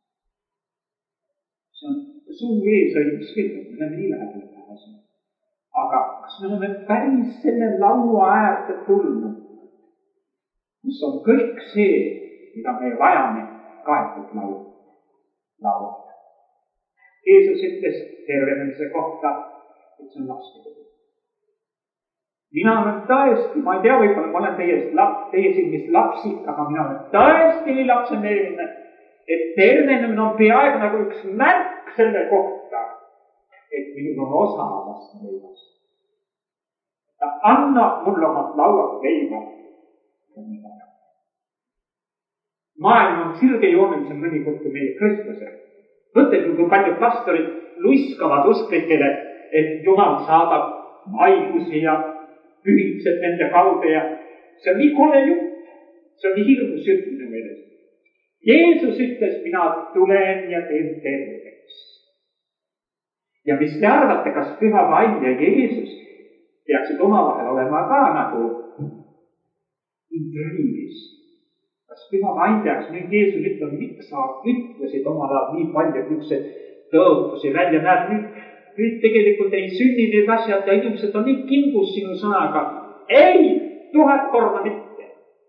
See on suur eesõigus küll, et me oleme nii lähedale pääsnud. Aga kas me oleme päris selle laua äärde tulnud, mis on kõik see, mida me vajame kaetud laua. laua. Jeesus ütles tervenemise kohta, et see on laste. Mina olen tõesti, ma ei tea, võib-olla ma olen teie, teie silmis lapsik, aga mina olen tõesti lapsemeelne, et tervenemine on peaaegu nagu üks märk selle kohta, et minul on osa laste leivas. Anna mulle oma lauad leiva. Maailm on sirgejoonelisem mõnikord kui meie Kristuse. Võttelgi, kui paljud pastorid luiskavad usklikele, et Jumal saadab haigusi ja pühitseb nende kaude ja see on nii kole jutt. See on nii hirmus jutt minu meelest. Jeesus ütles, mina tulen ja teen terveks. Ja mis te arvate, kas Püha Vaim ja Jeesus peaksid omavahel olema ka nagu intriigis? Kas Püha Vaim peaks nüüd Jeesus ütlema, miks sa ütlesid omal ajal nii palju niisugused tõotusi välja, näed nüüd, nüüd tegelikult ei sünni need asjad ja inimesed on nii kimbus sinu sõnaga. Ei, tuhat korda mitte.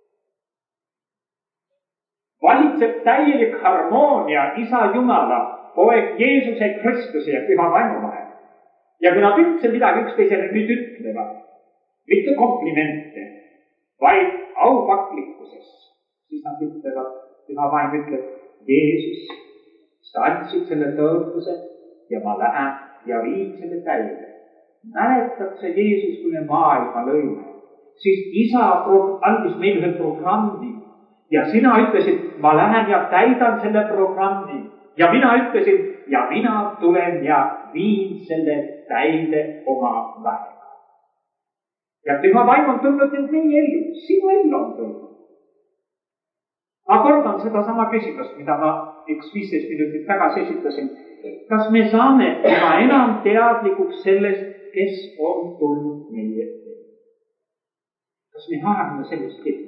Valitseb täielik harmoonia Isa Jumala, poeg Jeesuse Kristuse ja Püha Vaimu vahel. Ja kui nad üldse midagi üksteisele nüüd ütlevad, mitte komplimente, vaid aupaklikkuses, siis nad ütlevad, Püha Vaim ütleb, Jeesus, sa andsid selle tõotuse ja ma lähen ja viin selle täide. Mäletad sa Jeesus, kui me maailma lõime, siis Isa andis meile ühe programmi ja sina ütlesid, ma lähen ja täidan selle programmi ja mina ütlesin, ja mina tulen ja viin selle täide oma väega. Ja Püha Vaim on tulnud nüüd meie ellu, sinu ellu on tulnud. Ma kordan seda sama küsimust, mida ma üks viisteist minutit tagasi esitasin. Kas me saame üha enam teadlikuks sellest, kes on tulnud meie ellu? Kas me haarame sellest kinni?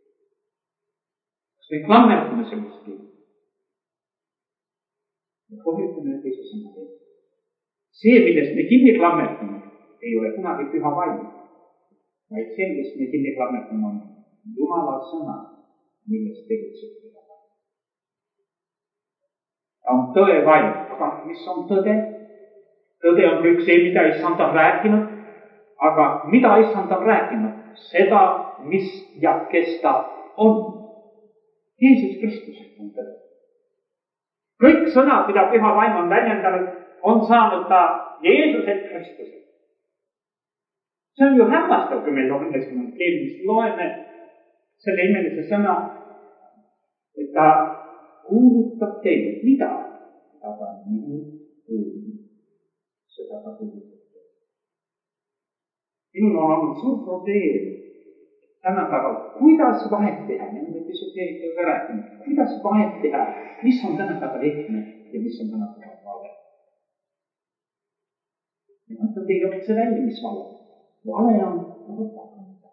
Kas me klammerdume sellest kinni? Me kohjutame teise sõna teile. See, millest me kinni klammerdume, ei ole kunagi Püha Vaim, vaid see, millest me kinni klammerdume, on Jumala sõna, millest tegutseb Püha Vaim. On tõe vaim, aga mis on tõde? Tõde on kõik see, mida Issand on rääkinud, aga mida Issand on rääkinud? Seda, mis ja kes ta on. Jeesus Kristus on tõde. Kõik sõnad, mida Püha Vaim on väljendanud, on saanud ta Jeesuse Kristuse. See on ju hämmastav, kui meil on õnnestunud keelmist loeme selle imelise sõna, et ta kuulutab teile, mida? Ta on minu kuulnud. Seda ta kuulutab teile. Minul on olnud suur probleem tänapäeval, kuidas vahet teha, me oleme esoteerikaga rääkinud, kuidas vahet teha, mis on tänapäeval ehne ja mis on tänapäeval vale. Ja mõtlen teile otse välja, mis vale. Vale on propaganda.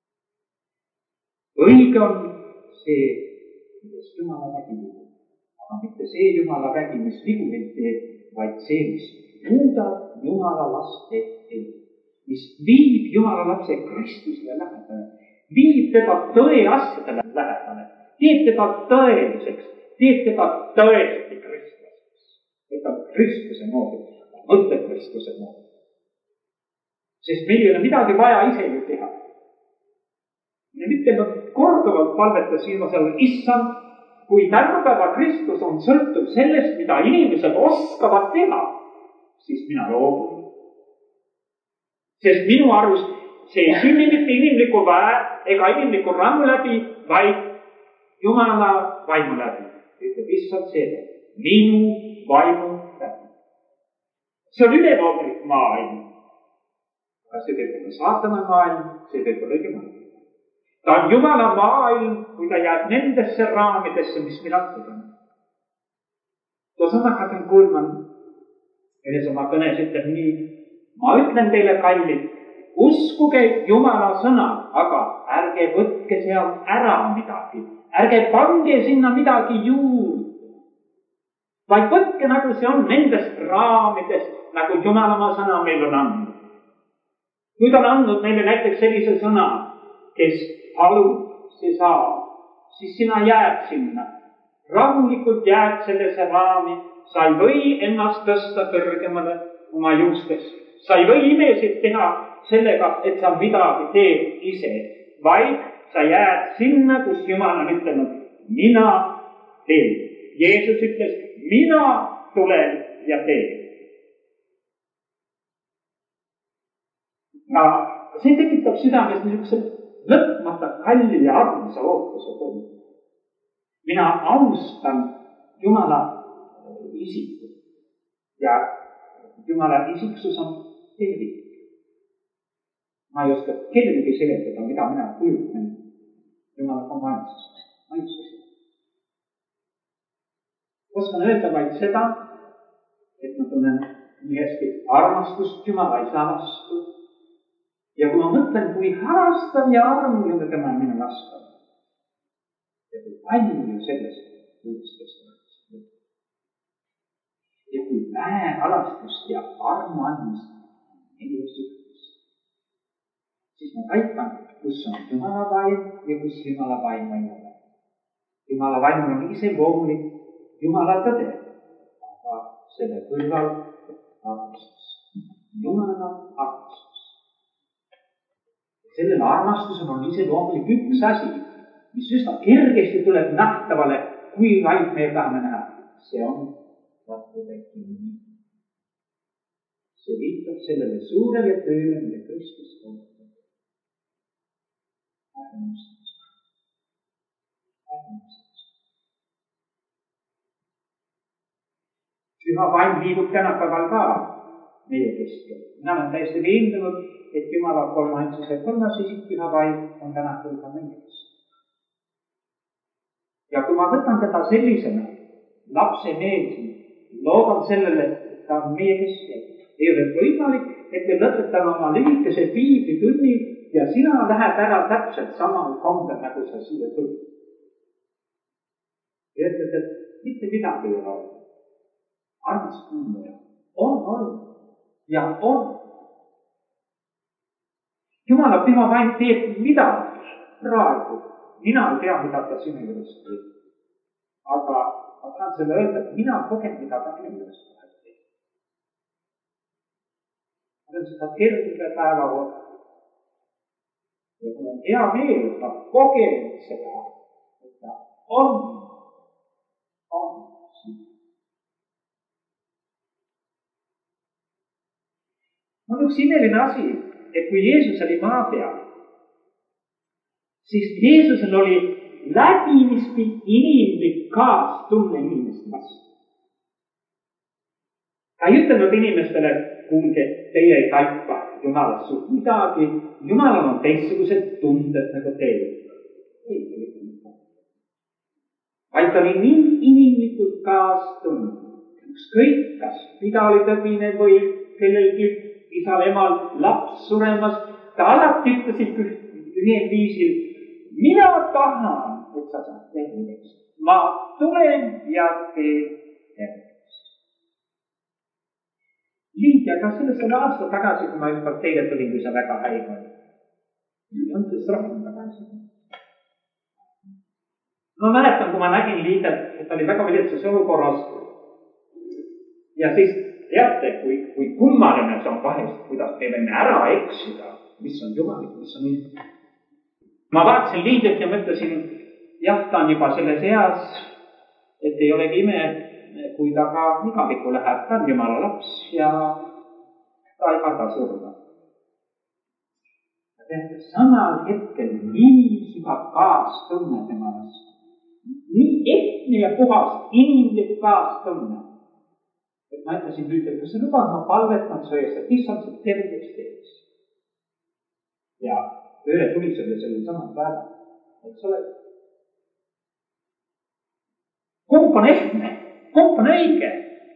Õige on see, millest Jumala vägi liigub, aga mitte see Jumala vägi, mis vigumeid teeb, vaid see, mis muudab Jumala laste elu, mis viib Jumala lapse Kristusele lähedale, viib teda tõe asjadele lähedale, teeb teda tõeliseks, teeb teda tõesti kristlaseks. et ta Kristuse moodi, mõtleb Kristuse moodi. Sest meil ei ole midagi vaja ise ju teha. ja mitte ma korduvalt palvetas viimasel ajal, issand, kui tänapäeva Kristus on sõltuv sellest, mida inimesed oskavad teha, siis mina loobun. Sest minu arust see ei sünni mitte inimliku väe ega inimliku rannu läbi, vaid Jumala vaimu läbi. Ütleb issand seda, minu vaimu läbi. See on üleloomulik maailm. Aga see võib olla saatana maailm, see võib olla õige maailm. Ta on Jumala maailm, kui ta jääb nendesse raamidesse, mis meil antud on. Tuossa Katrin Kulman ühes oma kõnes ütleb nii, ma ütlen teile, kallid, uskuge Jumala sõna, aga ärge võtke sealt ära midagi. Ärge pange sinna midagi juurde. Vaid võtke nagu see on nendest raamidest, nagu Jumala oma sõna meil on andnud. Kui ta on andnud meile näiteks sellise sõna, kes palub, see saab, siis sina jääd sinna. Rahulikult jääd sellesse raami. Sa ei või ennast tõsta kõrgemale oma juustest. Sa ei või imesid teha sellega, et sa midagi teed ise. Vaid sa jääd sinna, kus Jumal on ütelnud, mina teen. Jeesus ütles, mina tulen ja teen. Ja see tekitab südames niisuguse lõpmata kalli ja armsa ootuse tunne. Mina austan Jumala isikut ja Jumala isiksus on tervik. Ma ei oska kellelegi seletada, mida mina kujutan Jumala konvaentsusest. Ma ei oska seda. Oskan öelda vaid seda, et ma tunnen nii hästi armastust Jumala isa vastu. Ja kui ma mõtlen, kui halastav ja armuline tema minu vastu on. Ja kui palju sellest uudestest on. Ja kui vähe halastust ja armu andmist meie suhtes. Siis ma taipan, kus on Jumala vaim ja kus Jumala vaim ei ole. Jumala vaim on ise loomulik, Jumala tõde, aga selle kõrval armastus. Jumala armastus. Sellel armastusel on ise loomulik üks asi, mis üsna kergesti tuleb nähtavale, kui vaid me tahame näha. See on vastude kinni. See viitab sellele suurele tööle, mille Kristus on. Armastus. Armastus. Püha vaim liigub tänapäeval ka meie keskel. Mina olen täiesti veendunud, et Jumala kolmantsuse kolmas isik Püha vaim on tänapäeval ka meie keskel. Ja kui ma võtan teda sellisena, lapse meelsi, loodan sellele, et ta on meie keskel. Ei ole võimalik, et me lõpetame oma lühikese piiblitunni ja sina lähed ära täpselt samal kombel, nagu sa siia tulid. Ja ütled, et mitte midagi ei ole olnud. Armas kuulaja on olnud ja on. Jumala Püha vaim teeb midagi praegu. Mina ei tea, mida ta sinu juures teeb. Aga ma tahan selle öelda, et mina kogen, mida ta minu juures teeb. Ma olen seda terve päeva oodanud. Ja mul on hea meel, et ma kogen seda, et ta on, on siin. On üks imeline asi, et kui Jeesus oli maa peal, siis Jeesusel oli läbimisti inimlik kaastunne inimeste vastu. Ta ei ütelnud inimestele, kuulge, teie ei taipa Jumalast suht midagi, Jumalal on teistsugused tunded nagu teil. Ei, ei ütelnud. Vaid ta oli nii inimlikult kaastunne. Ükskõik, kas mida oli tõbine või kellelgi isal emal laps suremas, ta alati ütlesid ühel viisil, mina tahan, et sa saad terveks. Ma tulen ja teen terveks. Liidia, kas sellest on aasta tagasi, kui ma ükskord teile tulin, kui sa väga häid oli? On sellest rohkem tagasi. pääseda. ma mäletan, kui ma nägin Liidet, et oli väga viletsas olukorras. ja siis teate, kui, kui kummaline see on vahest, kuidas me võime ära eksida, mis on jumalik, mis on ilm. ma vaatasin Liidet ja mõtlesin, jah, ta on juba selles eas, et ei olegi ime, kui ta ka igavikku läheb, ta on Jumala laps ja ta ei karda surma. teate, samal hetkel nii sügav kaastunne tema vastu. nii ehtne ja puhas inimlik kaastunne. et ma ütlesin Liidele, kas sa lubad, ma palvetan su ees, et issand sa terveks teeks. ja ööle tuli selle selle samal päeval, eks ole. kumb on ehtne, kumb on õige?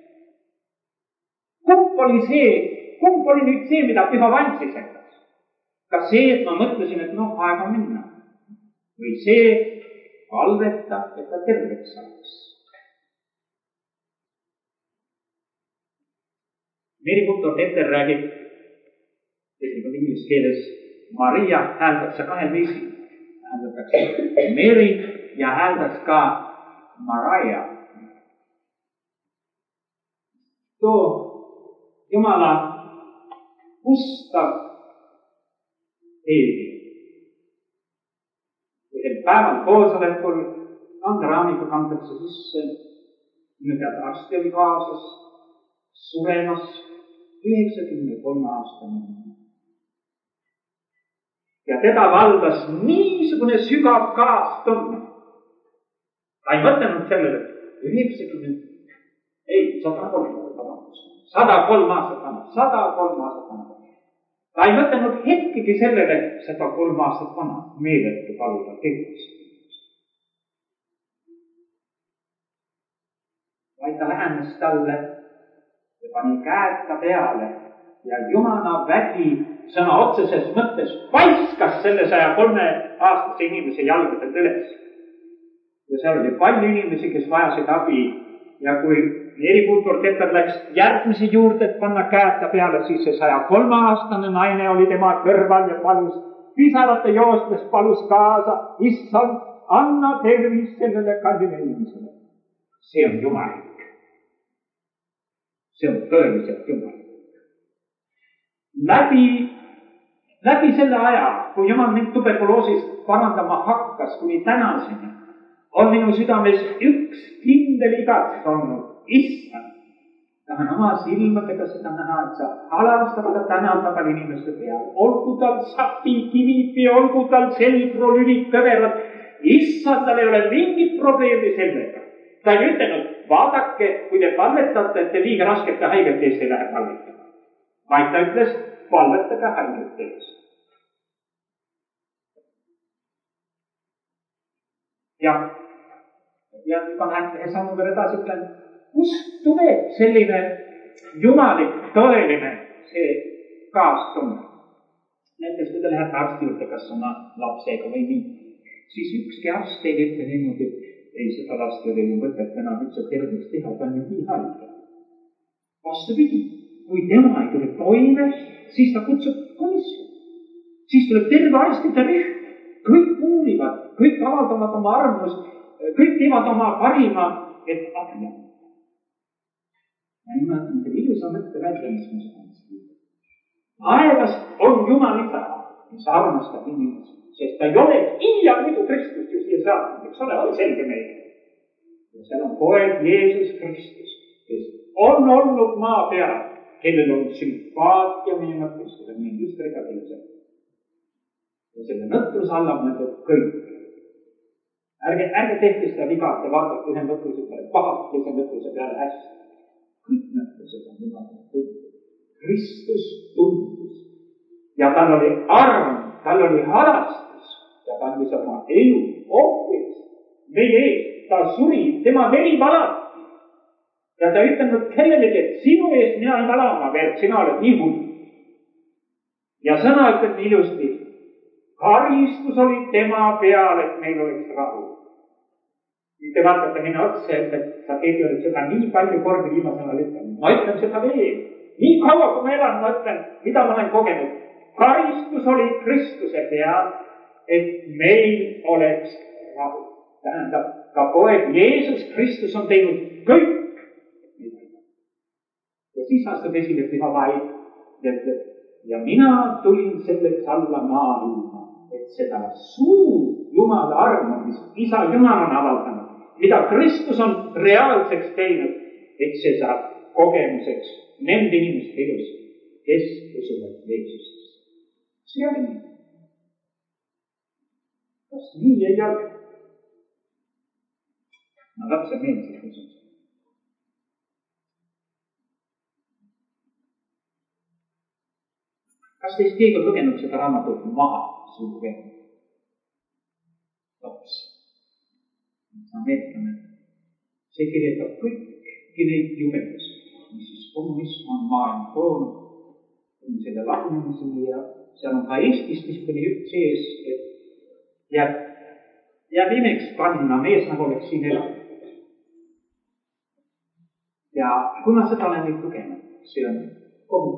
kumb oli see, kumb oli nüüd see, mida Püha Vaim sisendas? kas see, et ma mõtlesin, et noh, aega minna? või see palveta, et ta terveks saaks? Mary Butler Etter räägib, tegelikult inglise keeles, Maria hääldakse kahel viisil. Hääldakse Mary ja hääldaks ka Mariah. too Jumala ustav eeli. ühel päeval koosolekul kanderaamiga kantakse sisse, minu teada arsti oli kaasas, suremas üheksakümne kolme aastane. ja teda valdas niisugune sügav kaastunne. ta ei mõtelnud sellele, et üheksakümmend, ei, sada kolm sada kolm aastat vana, sada kolm aastat vana. ta ei mõtelnud hetkegi sellele, sada kolm aastat vana, meeletu paluda tervist. vaid ta lähenes talle ja pani käed ta peale ja Jumala vägi sõna otseses mõttes paiskas selle saja kolme aastase inimese jalgadelt üles. ja seal oli palju inimesi, kes vajasid abi ja kui Mary Butler Etter läks järgmise juurde, et panna käed ta peale, siis see saja kolme aastane naine oli tema kõrval ja palus, pisarate joostes palus kaasa, issand, anna tervist sellele kallile inimesele. see on jumalik. see on tõeliselt jumalik. läbi, läbi selle aja, kui Jumal mind tuberkuloosist parandama hakkas, kuni tänaseni, on minu südames üks kindel igatsus olnud. issand, tahan oma silmadega seda näha, et sa halastad ta tänapäeval inimeste peale. olgu tal sapikivipi, olgu tal selgrolülid kõverad. issand, tal ei ole mingit probleemi sellega. ta ei ütelnud, vaadake, kui te palvetate, et te liiga raskete haigete eest ei lähe palvetama. vaid ta ütles, palvetage haigete eest. ja, ja ma lähen ühe sammu veel edasi, ütlen, kust tuleb selline jumalik, tõeline see kaastunne. näiteks, kui te lähete arsti juurde, kas oma lapsega või nii, siis ükski arst teile ütle niimoodi, ei, seda last ei ole ju mõtet enam üldse terveks teha, ta on ju nii haige. vastupidi, kui tema ei tule toime, siis ta kutsub komisjoni. siis tuleb terve arstide rühm, kõik uurivad, kõik avaldavad oma arvamust, kõik teevad oma parima, et abi anda. ja nüüd ma ütlen selle ilusa mõtte välja, mis ma saan siin. Taevas on Jumal isa, mis armastab inimesi, sest ta ei ole iial muidu Kristust ju siia saatnud, eks ole, oli selge meile. ja seal on poeg Jeesus Kristus, kes on olnud maa peal, kellel on sümpaatia meie mõtlustele, meie üstrega teise. ja selle mõtluse alla mõtleb kõik. ärge, ärge tehke seda viga, et te vaatate ühe mõtluse peale pahalt, teise mõtluse peale hästi. kõik mõtlused on Jumala tundnud. Kristus tundus ja tal oli arm, tal oli halastus ja ta andis oma elu ohvriks meie ees. ta suri, tema veri valati ja ta ütelnud kellelegi, et sinu ees mina ei vala oma verd, sina oled nii hull. ja sõna ütleb nii ilusti, karistus oli tema peal, et meil oleks rahu. mitte vaatate mine otsa, et sa keegi oled seda nii palju kordi viimasel ajal ütlenud. ma ütlen seda veel. nii kaua, kui ma elan, ma ütlen, mida ma olen kogenud. karistus oli Kristuse peal, et meil oleks rahu. Tähendab, ka poeg Jeesus Kristus on teinud kõik. Ja siis astub esile püha vaim ja ütleb, ja mina tulin selleks alla maailma, et seda suur Jumala armu, mis Isa Jumal on avaldanud, mida Kristus on reaalseks teinud, et see saab kogemuseks nende inimeste elus, kes usuvad Jeesustesse. See on nii. Kas nii ei ole? No lapse meeldsib küsimus. Kas teist keegi on lugenud seda raamatut Maha suur vend? Laps. Ameeriklane. See kirjeldab kõiki neid jubendusi, mis siis kommunism on maailma toonud, kuni selle lagunemiseni ja seal on ka Eestist niisugune jutt sees, et jääb, jääb imeks panna mees, nagu oleks siin elanud. Ja kui ma seda olen nüüd lugenud, see on kogu.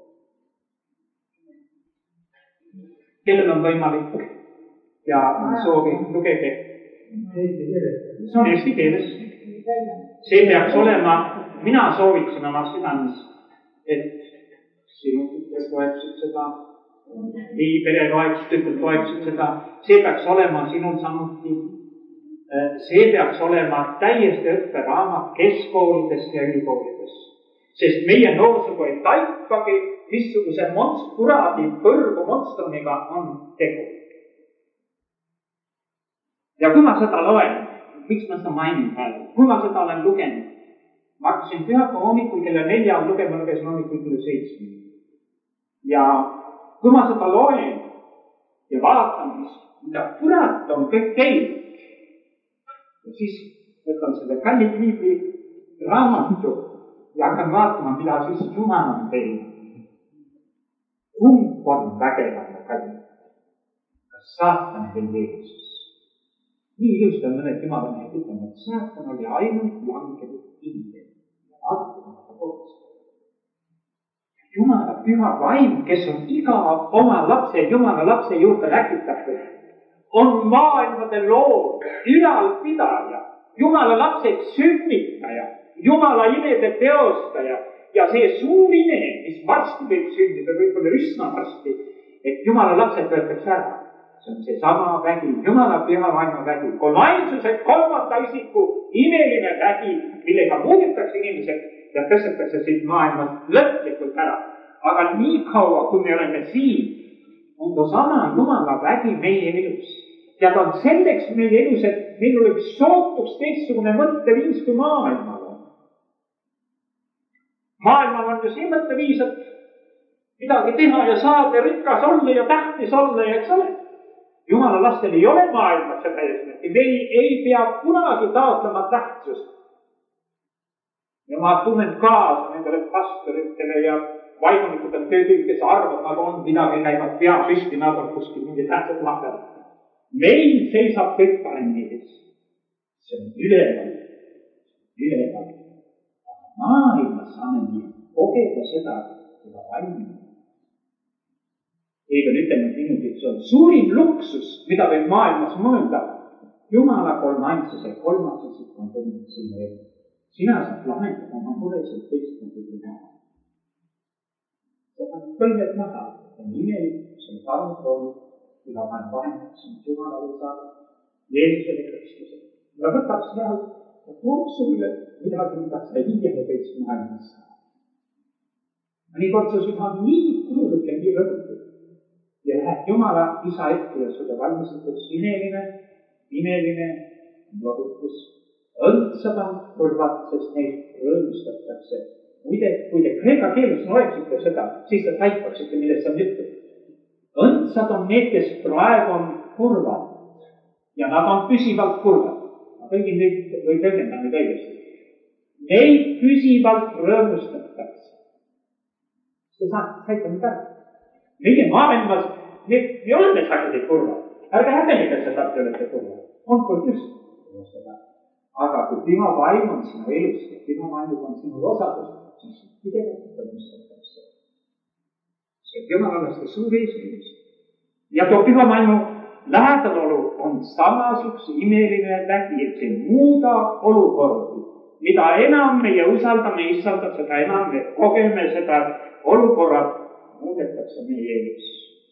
Kellel on võimalik ja soovi lugege. See on eesti keeles. See peaks olema, mina sooviksin oma südames, et sinu tütre toeksid seda, nii pere toeksid, tütre toeksid seda. See peaks olema sinul samuti. See peaks olema täiesti õpperaamat keskkoolides ja ülikoolides. Sest meie noorsugu ei taipagi, missuguse monst, kuradi põrgu monstrumiga on tegu. Ja kui ma seda loen, miks ma seda mainin praegu, kui ma seda olen lugenud, ma hakkasin pühaka hommikul kella nelja lugema, lugesin hommikul kella seitsme. Ja kui ma seda loen ja vaatan, mis, mida kurat on kõik teinud, ja siis võtan selle kalli piibli raamatu ja hakkan vaatama, mida siis Jumal on teinud. Kumb on vägevam ja kallim? Kas saatan või Jeesus? Nii ilusti on mõned jumalamehed ütlema, et saatan oli ainult langenud ingel ja vaatama koos. Jumala püha vaim, kes on iga oma lapse, Jumala lapse juurde läkitatud, on maailmade lood, ülalpidaja, Jumala lapse sünnitaja, Jumala imede teostaja ja see suur ime, mis varsti võib sündida, võib-olla üsna varsti, et Jumala lapsed võetakse ära. See on see sama vägi, Jumala püha vaima vägi, kolmainsuse kolmanda isiku imeline vägi, millega muudetakse inimesed ja tõstetakse siit maailmast lõplikult ära. Aga nii kaua, kui me oleme siin, on ta sama Jumala vägi meie elus. Ja ta on selleks meie elus, et meil oleks sootuks teistsugune mõtteviis kui maailmal on. Maailmal on ju see mõtteviis, et midagi teha ja saada, rikas olla ja tähtis olla ja eks ole. Jumala lastel ei ole maailmas seda eesmärki. Me ei, ei pea kunagi taotlema tähtsust. Ja ma tunnen kaasa nendele pastoritele ja vaimunikutele töödüü, kes arvad, nad on midagi käivad pea püsti, nad on kuskil mingi tähtsad lahvel. Meil seisab kõik paremini ees. See on üleval. Üleval. Maailmas saame nii kogeda seda, seda vaimina. Eega on ütelnud niimoodi, et see on suurim luksus, mida võib maailmas mõelda. Jumala kolmainsuse, kolmas isik on tulnud sinna elu. Sina saad lahendada oma muresid teistmoodi kui maha. Seda on põlved maha, see on imelik, see on tarmukroon, mida vaen vahendab, see on Jumala või saada, Jeesusele Kristuse. Ja võtab seal ja toob sulle midagi, mida sa hiiele võiks maailmas saada. Mõnikord sa süda nii kurvõt ja nii rõhutud. Ja lähed Jumala isa ette ja sulle valmistatakse imeline, imeline lohutus. Õndsad on kurvad, sest neid rõõmustatakse. Muide, kui te kreeka keeles loeksite seda, siis te taipaksite, millest on juttu. Õndsad on need, kes praegu on kurvad ja nad on püsivalt kurvad. Ma tõlgin neid või tõlgendan neid õigesti. Neid püsivalt rõõmustatakse. See saite nüüd ära. Meie maailmas, me, me oleme sageli kurvad. Ärge häbenege seda, et te olete kurvad. On põhjust. Aga kui püha vaim on sinu elus ja püha vaimud on sinu osadus, siis pidevalt tõmustatakse. See on Jumalaste suur eesmärk. Ja too püha vaimu lähedalolu on samasuguse imeline vägi, et see muudab olukordi. Mida enam meie usaldame issanda, seda enam me kogeme seda, et olukorrad muudetakse meie ees.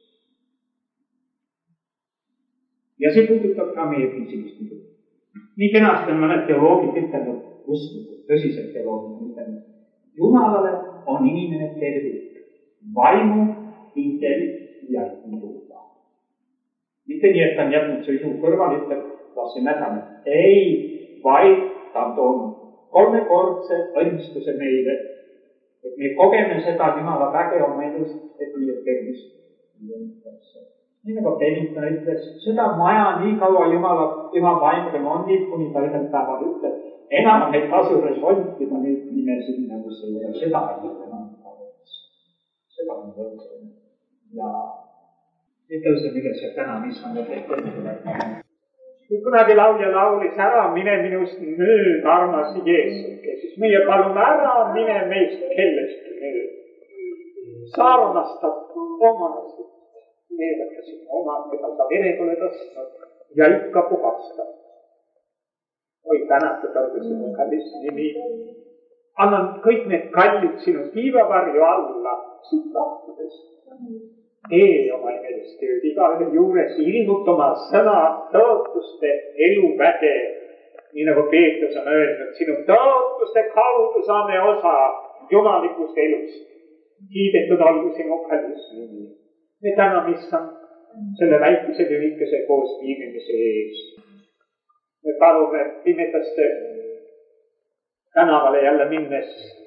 Ja see puudutab ka meie füüsilist elu. Nii kenasti on mõned teoloogid ütelnud, usklikud, tõsiselt teoloogid ütelnud. Jumalale on inimene tervik, vaimu, intellekt ja iluga. Mitte nii, et ta on jätnud su isu kõrval, ütleb, lase mädame. Ei, vaid ta on toonud kolmekordse õnnistuse meile, et me kogeme seda Jumala väge oma elust, et meie tervist lõntakse. Nii nagu Peniton ütles, seda maja nii kaua Jumala püha vaim remondib, kuni ta ühel päeval ütleb, enam ei tasu remontida neid nimesid, nagu see ei ole, seda ei ole enam tarvis. Seda on võrdselt. Ja nüüd tõuseb üles ja täna, mis on need ettepanekud. Kui kunagi laulja laulis, ära mine minust mööd, armas Jeesuke, siis meie palume, ära mine meist kellestki mööd. Sa armastad omasid. Meeletasin oma, mida sa verepole tõstnud ja ikka puhastad. Oi, tänatud olgu sinu kallis nimi. Annan kõik need kallid sinu tiivavarju alla, siit lahtudes. Tee oma imelist tööd igale juures, ilmut oma sõna tõotuste eluväge. Nii nagu Peetrus on öelnud, sinu tõotuste kaudu saame osa jumalikust elust. Kiidetud olgu sinu kallis nimi. Me täname issand selle väikese lühikese koos viibimise eest. Me palume pimedaste tänavale jälle minnes.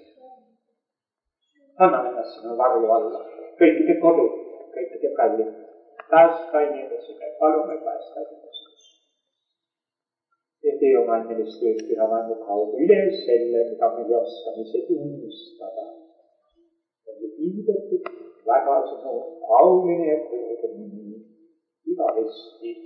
Anname ennast sinu varju alla. Kõikide kodud, kõikide kallid. Pääska inimesi, me palume pääska inimesi. Ja tee oma inimest tööd püha vaimu kaudu üle selle, mida me ei oska isegi unistada. Ja kiidetud väga sinu auline ja kõrge nimi igavesti.